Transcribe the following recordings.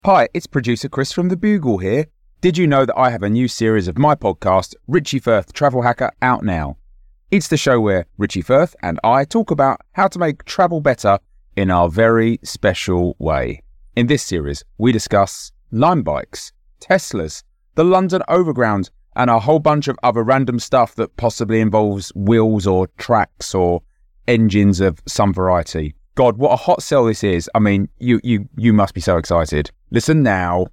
Hi, it's producer Chris from The Bugle here. Did you know that I have a new series of my podcast, Richie Firth Travel Hacker, out now? It's the show where Richie Firth and I talk about how to make travel better in our very special way. In this series, we discuss Lime bikes, Teslas, the London Overground, and a whole bunch of other random stuff that possibly involves wheels or tracks or engines of some variety. God, what a hot sell this is. I mean, you must be so excited. Listen now.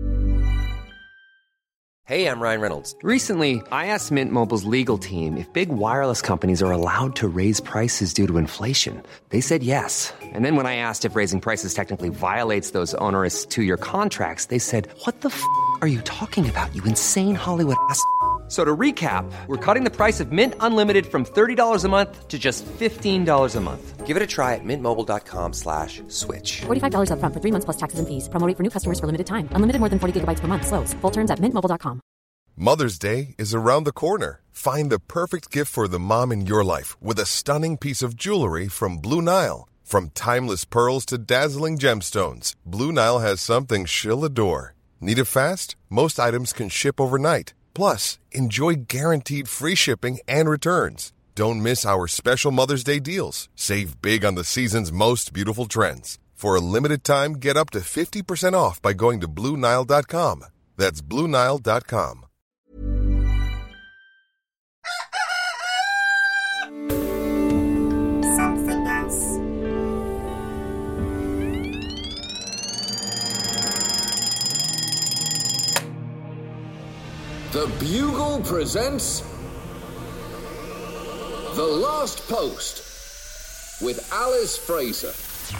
Hey, I'm Ryan Reynolds. Recently, I asked Mint Mobile's legal team if big wireless companies are allowed to raise prices due to inflation. They said yes. And then when I asked if raising prices technically violates those onerous two-year contracts, they said, "What the f*** are you talking about, you insane Hollywood ass?" So to recap, we're cutting the price of Mint Unlimited from $30 a month to just $15 a month. Give it a try at mintmobile.com/switch. $45 up front for 3 months plus taxes and fees. Promo rate for new customers for limited time. Unlimited more than 40 gigabytes per month. Slows full terms at mintmobile.com. Mother's Day is around the corner. Find the perfect gift for the mom in your life with a stunning piece of jewelry from Blue Nile. From timeless pearls to dazzling gemstones, Blue Nile has something she'll adore. Need it fast? Most items can ship overnight. Plus, enjoy guaranteed free shipping and returns. Don't miss our special Mother's Day deals. Save big on the season's most beautiful trends. For a limited time, get up to 50% off by going to BlueNile.com. That's BlueNile.com. Something else. The Bugle presents The Last Post with Alice Fraser.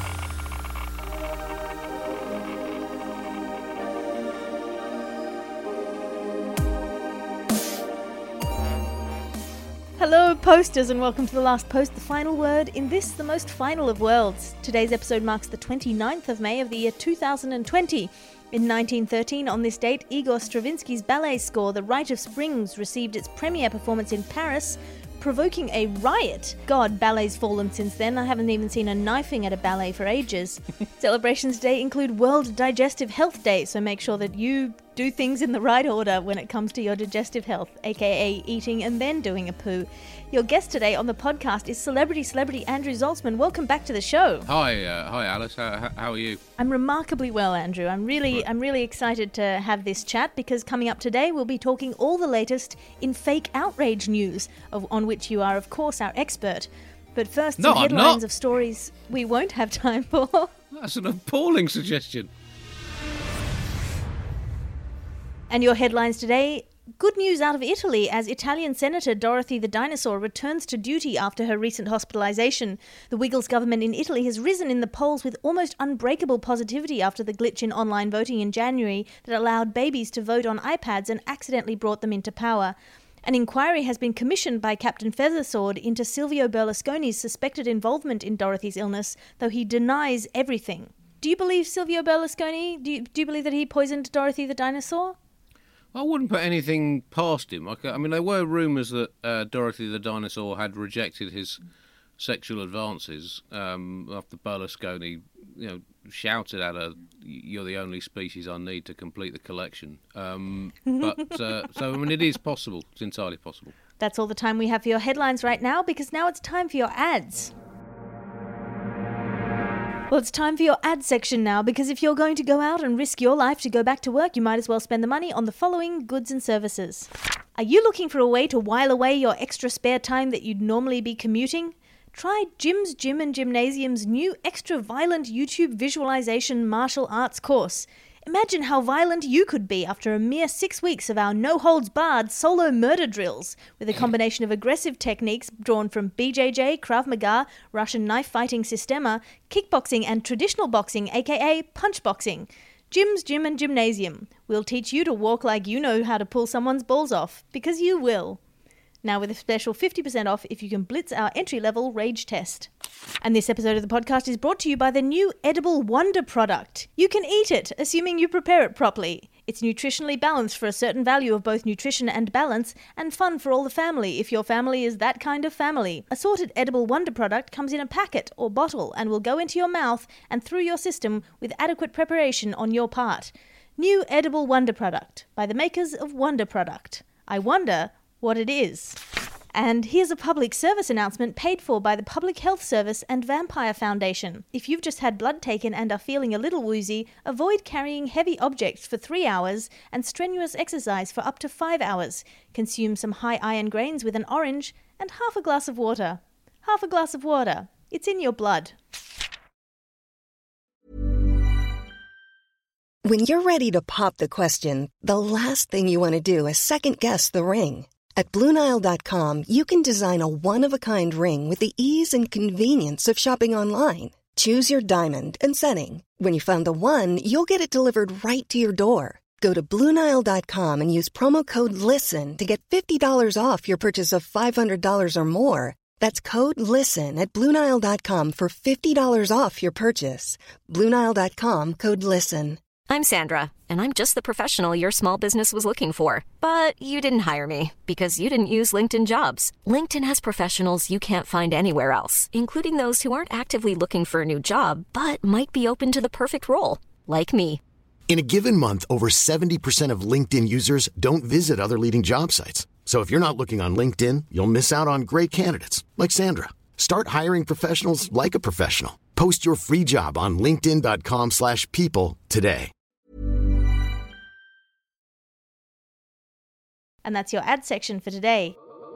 Hello, posters, and welcome to The Last Post, the final word in this, the most final of worlds. Today's episode marks the 29th of May of the year 2020. In 1913, on this date, Igor Stravinsky's ballet score, The Rite of Springs, received its premiere performance in Paris, provoking a riot. God, ballet's fallen since then. I haven't even seen a knifing at a ballet for ages. Celebrations today include World Digestive Health Day, so make sure that you do things in the right order when it comes to your digestive health, aka eating and then doing a poo. Your guest today on the podcast is celebrity Andrew Zaltzman. Welcome back to the show. Hi Alice. How are you? I'm remarkably well, Andrew. I'm really excited to have this chat because coming up today we'll be talking all the latest in fake outrage news, on which you are, of course, our expert. But first, some headlines of stories we won't have time for. That's an appalling suggestion. And your headlines today: good news out of Italy as Italian Senator Dorothy the Dinosaur returns to duty after her recent hospitalisation. The Wiggles government in Italy has risen in the polls with almost unbreakable positivity after the glitch in online voting in January that allowed babies to vote on iPads and accidentally brought them into power. An inquiry has been commissioned by Captain Feathersword into Silvio Berlusconi's suspected involvement in Dorothy's illness, though he denies everything. Do you believe Silvio Berlusconi? Do you believe that he poisoned Dorothy the Dinosaur? I wouldn't put anything past him. I mean, there were rumours that Dorothy the Dinosaur had rejected his sexual advances after Berlusconi, shouted at her, "You're the only species I need to complete the collection." So, I mean, it is possible. It's entirely possible. That's all the time we have for your headlines right now, because now it's time for your ads. Well, it's time for your ad section now, because if you're going to go out and risk your life to go back to work, you might as well spend the money on the following goods and services. Are you looking for a way to while away your extra spare time that you'd normally be commuting? Try Jim's Gym and Gymnasium's new extra violent YouTube visualization martial arts course. Imagine how violent you could be after a mere 6 weeks of our no-holds-barred solo murder drills, with a combination of aggressive techniques drawn from BJJ, Krav Maga, Russian knife-fighting Sistema, kickboxing and traditional boxing, aka punch boxing. Jim's Gym and Gymnasium. We'll teach you to walk like you know how to pull someone's balls off, because you will. Now with a special 50% off if you can blitz our entry-level rage test. And this episode of the podcast is brought to you by the new Edible Wonder product. You can eat it, assuming you prepare it properly. It's nutritionally balanced for a certain value of both nutrition and balance, and fun for all the family if your family is that kind of family. Assorted edible Wonder product comes in a packet or bottle and will go into your mouth and through your system with adequate preparation on your part. New edible Wonder product by the makers of Wonder Product. I wonder what it is. And here's a public service announcement paid for by the Public Health Service and Vampire Foundation. If you've just had blood taken and are feeling a little woozy, avoid carrying heavy objects for 3 hours and strenuous exercise for up to 5 hours. Consume some high iron grains with an orange and half a glass of water. Half a glass of water. It's in your blood. When you're ready to pop the question, the last thing you want to do is second-guess the ring. At BlueNile.com, you can design a one-of-a-kind ring with the ease and convenience of shopping online. Choose your diamond and setting. When you find the one, you'll get it delivered right to your door. Go to BlueNile.com and use promo code LISTEN to get $50 off your purchase of $500 or more. That's code LISTEN at BlueNile.com for $50 off your purchase. BlueNile.com, code LISTEN. I'm Sandra, and I'm just the professional your small business was looking for. But you didn't hire me because you didn't use LinkedIn Jobs. LinkedIn has professionals you can't find anywhere else, including those who aren't actively looking for a new job, but might be open to the perfect role, like me. In a given month, over 70% of LinkedIn users don't visit other leading job sites. So if you're not looking on LinkedIn, you'll miss out on great candidates like Sandra. Start hiring professionals like a professional. Post your free job on linkedin.com/people today. And that's your ad section for today.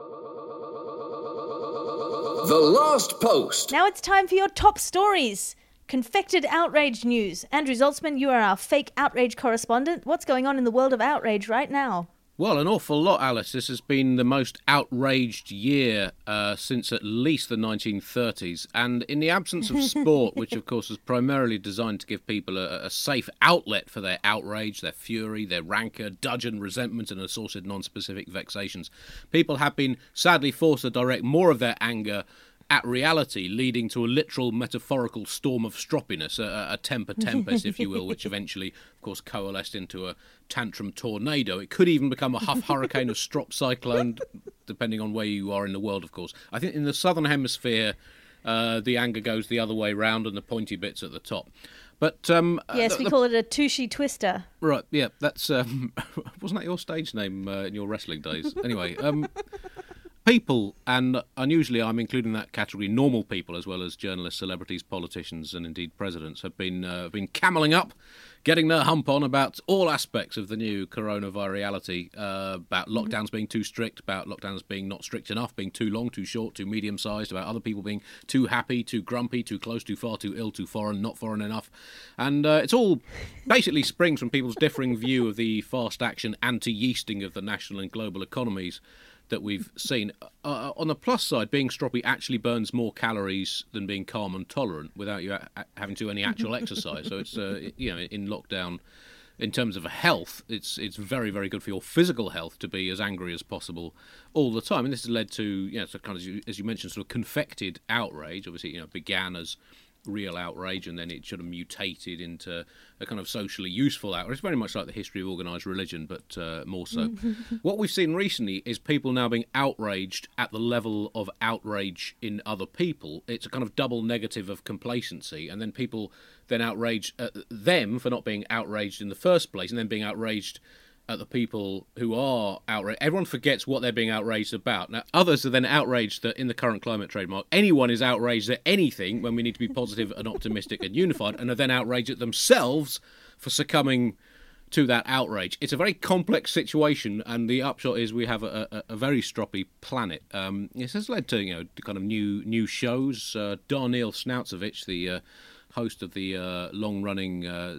The Last Post. Now it's time for your top stories. Confected outrage news. Andrew Zaltzman, you are our fake outrage correspondent. What's going on in the world of outrage right now? Well, an awful lot, Alice. This has been the most outraged year since at least the 1930s. And in the absence of sport, which of course is primarily designed to give people a safe outlet for their outrage, their fury, their rancour, dudgeon, resentment and assorted non-specific vexations, people have been sadly forced to direct more of their anger at reality, leading to a literal metaphorical storm of stroppiness, a temper tempest, if you will, which eventually, of course, coalesced into a tantrum tornado. It could even become a huff hurricane of strop cyclone, depending on where you are in the world, of course. I think in the southern hemisphere, the anger goes the other way round and the pointy bits at the top. But yes, we call it a Tushy Twister. Right, yeah, that's wasn't that your stage name in your wrestling days? Anyway, people, and unusually I'm including that category, normal people as well as journalists, celebrities, politicians and indeed presidents, have been camelling up, getting their hump on about all aspects of the new coronavirus reality, about lockdowns being too strict, about lockdowns being not strict enough, being too long, too short, too medium-sized, about other people being too happy, too grumpy, too close, too far, too ill, too foreign, not foreign enough. And it's all basically springs from people's differing view of the fast action anti-yeasting of the national and global economies that we've seen. On the plus side, being stroppy actually burns more calories than being calm and tolerant without you having to do any actual exercise. So it's in lockdown, in terms of health, it's very, very good for your physical health to be as angry as possible all the time. And this has led to so kind of, as you mentioned, sort of confected outrage. Obviously, began as real outrage and then it sort of mutated into a kind of socially useful outrage. It's very much like the history of organised religion, but more so. What we've seen recently is people now being outraged at the level of outrage in other people. It's a kind of double negative of complacency, and then people then outrage them for not being outraged in the first place, and then being outraged at the people who are outraged. Everyone forgets what they're being outraged about. Now, others are then outraged that in the current climate trademark, anyone is outraged at anything when we need to be positive and optimistic and unified, and are then outraged at themselves for succumbing to that outrage. It's a very complex situation, and the upshot is we have a very stroppy planet. This has led to kind of new shows. Darnell Snoutsovich, the host of the long-running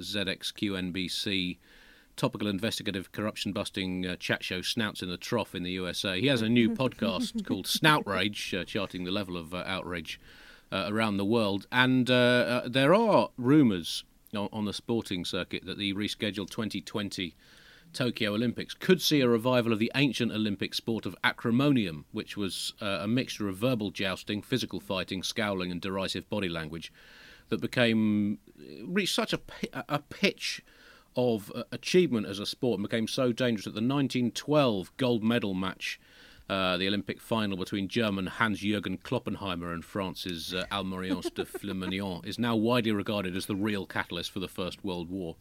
ZXQNBC topical investigative corruption-busting chat show Snouts in the Trough in the USA. He has a new podcast called Snoutrage, charting the level of outrage around the world. And there are rumours on the sporting circuit that the rescheduled 2020 Tokyo Olympics could see a revival of the ancient Olympic sport of acrimonium, which was a mixture of verbal jousting, physical fighting, scowling and derisive body language that reached such a pitch of achievement as a sport and became so dangerous that the 1912 gold medal match, the Olympic final between German Hans-Jürgen Kloppenheimer and France's Almoriance de Flammignon, is now widely regarded as the real catalyst for the First World War.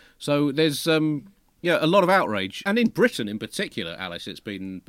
So there's a lot of outrage, and in Britain in particular, Alice, it's been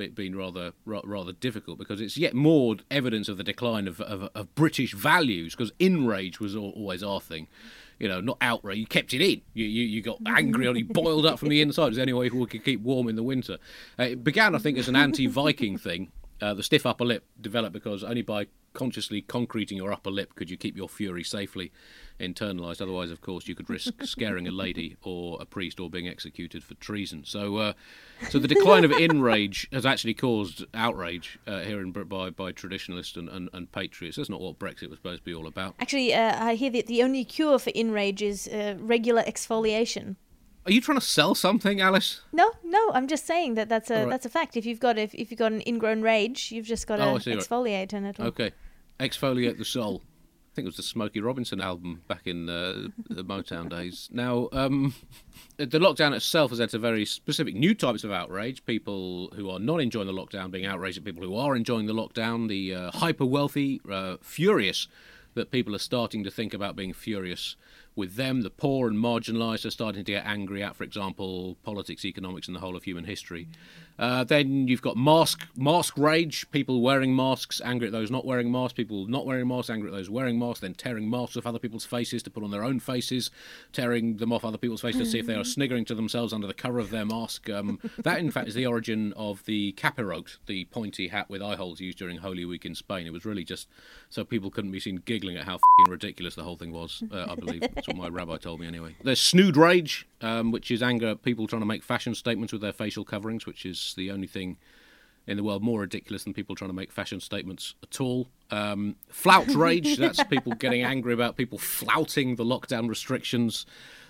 rather difficult because it's yet more evidence of the decline of British values, because in-rage was always our thing. Not outrage. You kept it in. You got angry or you boiled up from the inside. It was the only way we could keep warm in the winter. It began, I think, as an anti-Viking thing. The stiff upper lip developed because only by consciously concreting your upper lip could you keep your fury safely internalised. Otherwise, of course, you could risk scaring a lady or a priest or being executed for treason. So the decline of in-rage has actually caused outrage here in Britain by traditionalists and patriots. That's not what Brexit was supposed to be all about. Actually, I hear that the only cure for in-rage is regular exfoliation. Are you trying to sell something, Alice? No, I'm just saying that's a fact. If you've got an ingrown rage, you've just got to exfoliate, and it'll... Okay, exfoliate the soul. I think it was the Smokey Robinson album back in the Motown days. Now, the lockdown itself has led to very specific new types of outrage. People who are not enjoying the lockdown being outraged at people who are enjoying the lockdown. The hyper-wealthy, furious that people are starting to think about being furious with them. The poor and marginalised are starting to get angry at, for example, politics, economics and the whole of human history. Then you've got mask rage, people wearing masks, angry at those not wearing masks, people not wearing masks, angry at those wearing masks, then tearing masks off other people's faces to put on their own faces, tearing them off other people's faces to see if they are sniggering to themselves under the cover of their mask. That, in fact, is the origin of the capirote, the pointy hat with eye holes used during Holy Week in Spain. It was really just so people couldn't be seen giggling at how f***ing ridiculous the whole thing was, I believe. That's what my rabbi told me anyway. There's snood rage, which is anger at people trying to make fashion statements with their facial coverings, which is the only thing in the world more ridiculous than people trying to make fashion statements at all. Flout rage, that's people getting angry about people flouting the lockdown restrictions.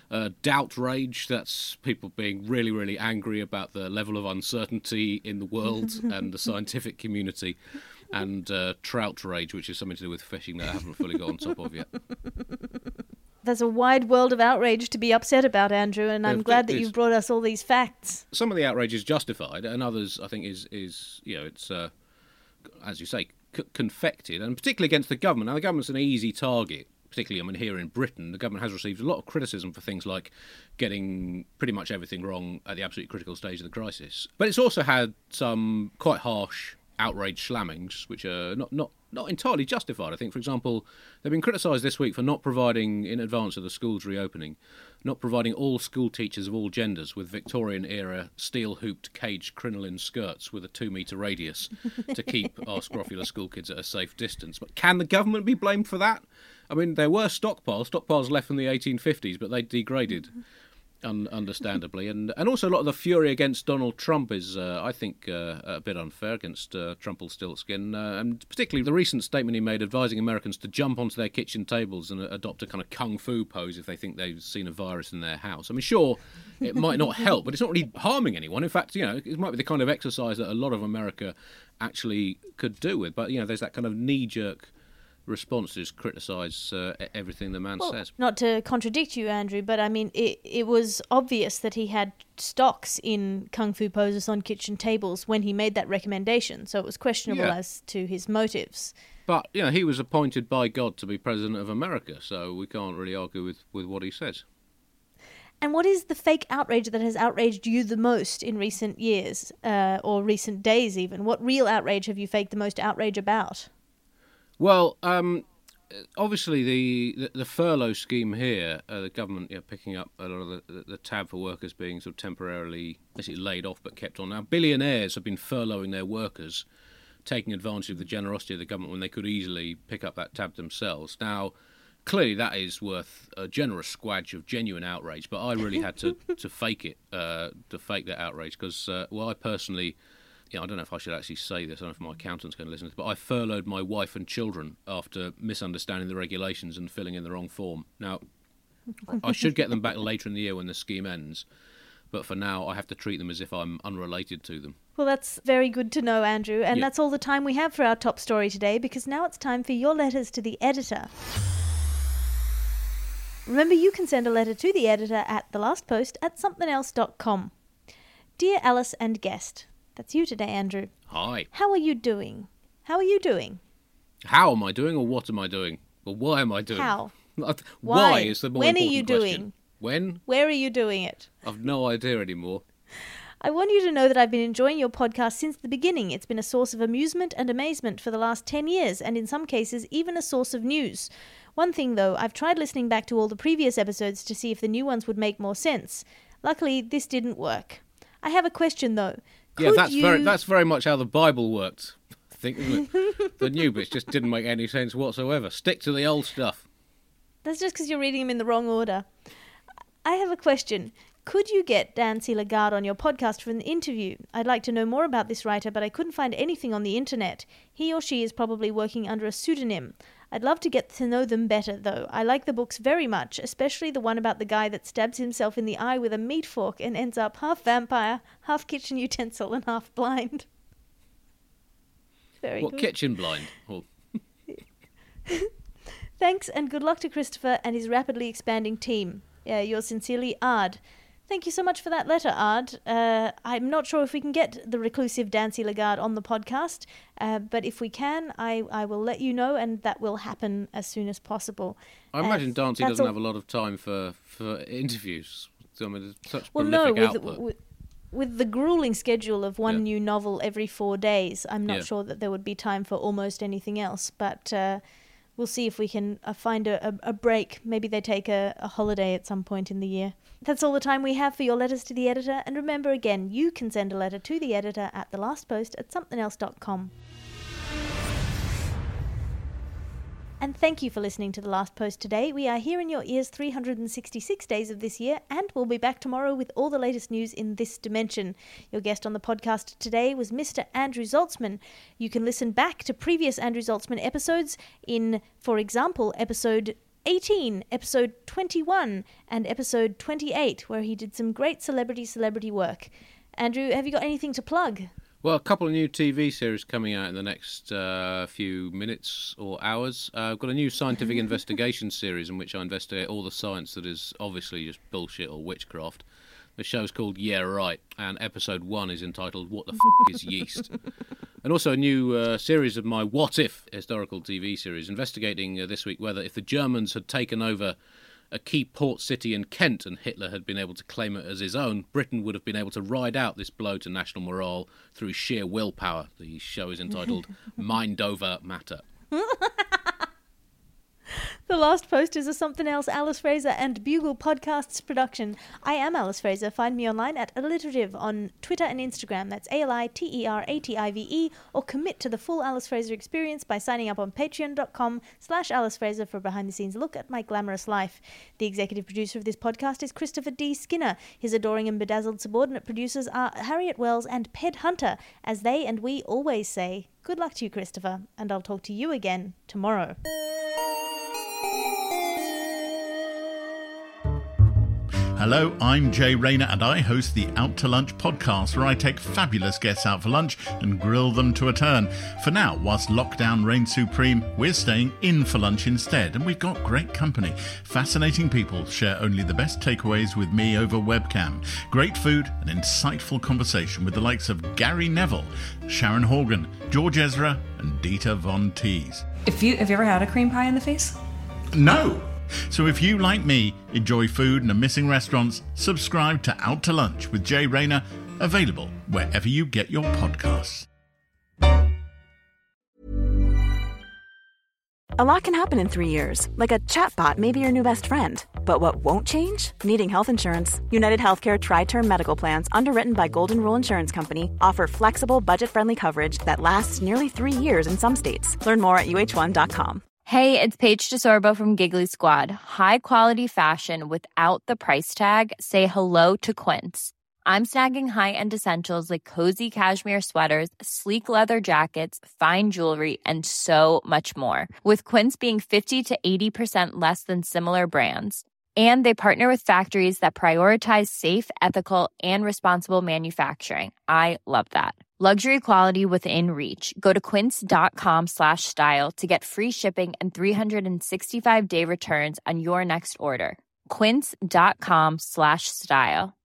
Doubt rage, that's people being really, really angry about the level of uncertainty in the world and the scientific community. And trout rage, which is something to do with fishing that I haven't fully got on top of yet. There's a wide world of outrage to be upset about, Andrew, and I'm glad that you've brought us all these facts. Some of the outrage is justified, and others, I think, is it's, as you say, confected, and particularly against the government. Now, the government's an easy target, particularly, here in Britain. The government has received a lot of criticism for things like getting pretty much everything wrong at the absolutely critical stage of the crisis. But it's also had some quite harsh outrage slammings, which are not entirely justified. I think, for example, they've been criticised this week for not providing, in advance of the schools reopening, not providing all school teachers of all genders with Victorian-era steel-hooped caged crinoline skirts with a 2-metre radius to keep our scrofulous school kids at a safe distance. But can the government be blamed for that? I mean, there were stockpiles left from the 1850s, but they degraded. Understandably, and also a lot of the fury against Donald Trump is, I think, a bit unfair against Trumpelstiltskin, and particularly the recent statement he made advising Americans to jump onto their kitchen tables and adopt a kind of kung fu pose if they think they've seen a virus in their house. I mean, sure, it might not help, but it's not really harming anyone. In fact, it might be the kind of exercise that a lot of America actually could do with. But there's that kind of knee-jerk response to just criticise everything the man says. Not to contradict you, Andrew, but I mean, it was obvious that he had stocks in kung fu poses on kitchen tables when he made that recommendation, so it was questionable as to his motives. But, he was appointed by God to be President of America, so we can't really argue with what he says. And what is the fake outrage that has outraged you the most in recent years, or recent days even? What real outrage have you faked the most outrage about? Well, obviously the furlough scheme here, the government picking up a lot of the tab for workers being sort of temporarily basically laid off but kept on. Now, billionaires have been furloughing their workers, taking advantage of the generosity of the government when they could easily pick up that tab themselves. Now, clearly that is worth a generous squadge of genuine outrage, but I really had to fake it, to fake that outrage, because, I personally... I don't know if I should actually say this, I don't know if my accountant's going to listen to this, but I furloughed my wife and children after misunderstanding the regulations and filling in the wrong form. Now, I should get them back later in the year when the scheme ends, but for now I have to treat them as if I'm unrelated to them. Well, that's very good to know, Andrew, and that's all the time we have for our top story today, because now it's time for your letters to the editor. Remember, you can send a letter to the editor at thelastpost@somethingelse.com. Dear Alice and guest, that's you today, Andrew. Hi. How are you doing? How are you doing? How am I doing, or what am I doing? Or why am I doing? How? Why is the more When are important you question. doing? When? Where are you doing it? I've no idea anymore. I want you to know that I've been enjoying your podcast since the beginning. It's been a source of amusement and amazement for the last 10 years, and in some cases, even a source of news. One thing, though, I've tried listening back to all the previous episodes to see if the new ones would make more sense. Luckily, this didn't work. I have a question, though. That's very much how the Bible worked, I think, isn't it? The new bits just didn't make any sense whatsoever. Stick to the old stuff. That's just because you're reading them in the wrong order. I have a question. Could you get Dancy Lagarde on your podcast for an interview? I'd like to know more about this writer, but I couldn't find anything on the internet. He or she is probably working under a pseudonym. I'd love to get to know them better, though. I like the books very much, especially the one about the guy that stabs himself in the eye with a meat fork and ends up half vampire, half kitchen utensil, and half blind. Very What, good. kitchen blind? Oh. Thanks, and good luck to Christopher and his rapidly expanding team. Yours sincerely, Ard. Thank you so much for that letter, Ard. I'm not sure if we can get the reclusive Dancy Lagarde on the podcast, but if we can, I will let you know, and that will happen as soon as possible. I imagine Dancy doesn't have a lot of time for interviews. I mean, it's such prolific output. With the grueling schedule of one new novel every 4 days, I'm not sure that there would be time for almost anything else, but we'll see if we can find a break. Maybe they take a holiday at some point in the year. That's all the time we have for your letters to the editor, and remember again, you can send a letter to the editor at thelastpost@somethingelse.com. And thank you for listening to The Last Post today. We are here in your ears 366 days of this year, and we'll be back tomorrow with all the latest news in this dimension. Your guest on the podcast today was Mr. Andrew Zaltzman. You can listen back to previous Andrew Zaltzman episodes in, for example, episode 18, episode 21, and episode 28, where he did some great celebrity work. Andrew, have you got anything to plug? Well, a couple of new TV series coming out in the next few minutes or hours. I've got a new scientific investigation series in which I investigate all the science that is obviously just bullshit or witchcraft. The show's called Yeah Right, and episode 1 is entitled What the is Yeast? And also a new series of my What If historical TV series, investigating this week whether if the Germans had taken over a key port city in Kent and Hitler had been able to claim it as his own, Britain would have been able to ride out this blow to national morale through sheer willpower. The show is entitled Mind Over Matter. The Last Post is a Something Else Alice Fraser and Bugle Podcasts production. I am Alice Fraser. Find me online at Alliterative on Twitter and Instagram. That's ALITERATIVE, or commit to the full Alice Fraser experience by signing up on patreon.com/Alice Fraser for a behind-the-scenes look at my glamorous life. The executive producer of this podcast is Christopher D. Skinner. His adoring and bedazzled subordinate producers are Harriet Wells and Ped Hunter. As they and we always say, good luck to you, Christopher, and I'll talk to you again tomorrow. Hello, I'm Jay Rayner and I host the Out to Lunch podcast, where I take fabulous guests out for lunch and grill them to a turn. For now, whilst lockdown reigns supreme, we're staying in for lunch instead, and we've got great company. Fascinating people share only the best takeaways with me over webcam. Great food and insightful conversation with the likes of Gary Neville, Sharon Horgan, George Ezra and Dieter Von Teese. Have you ever had a cream pie in the face? No! So if you, like me, enjoy food and are missing restaurants, subscribe to Out to Lunch with Jay Rayner, available wherever you get your podcasts. A lot can happen in 3 years, like a chatbot may be your new best friend. But what won't change? Needing health insurance. United Healthcare Tri-Term Medical Plans, underwritten by Golden Rule Insurance Company, offer flexible, budget-friendly coverage that lasts nearly 3 years in some states. Learn more at UH1.com. Hey, it's Paige DeSorbo from Giggly Squad. High quality fashion without the price tag. Say hello to Quince. I'm snagging high-end essentials like cozy cashmere sweaters, sleek leather jackets, fine jewelry, and so much more. With Quince being 50 to 80% less than similar brands. And they partner with factories that prioritize safe, ethical, and responsible manufacturing. I love that. Luxury quality within reach. Go to quince.com/style to get free shipping and 365-day returns on your next order. Quince.com/style.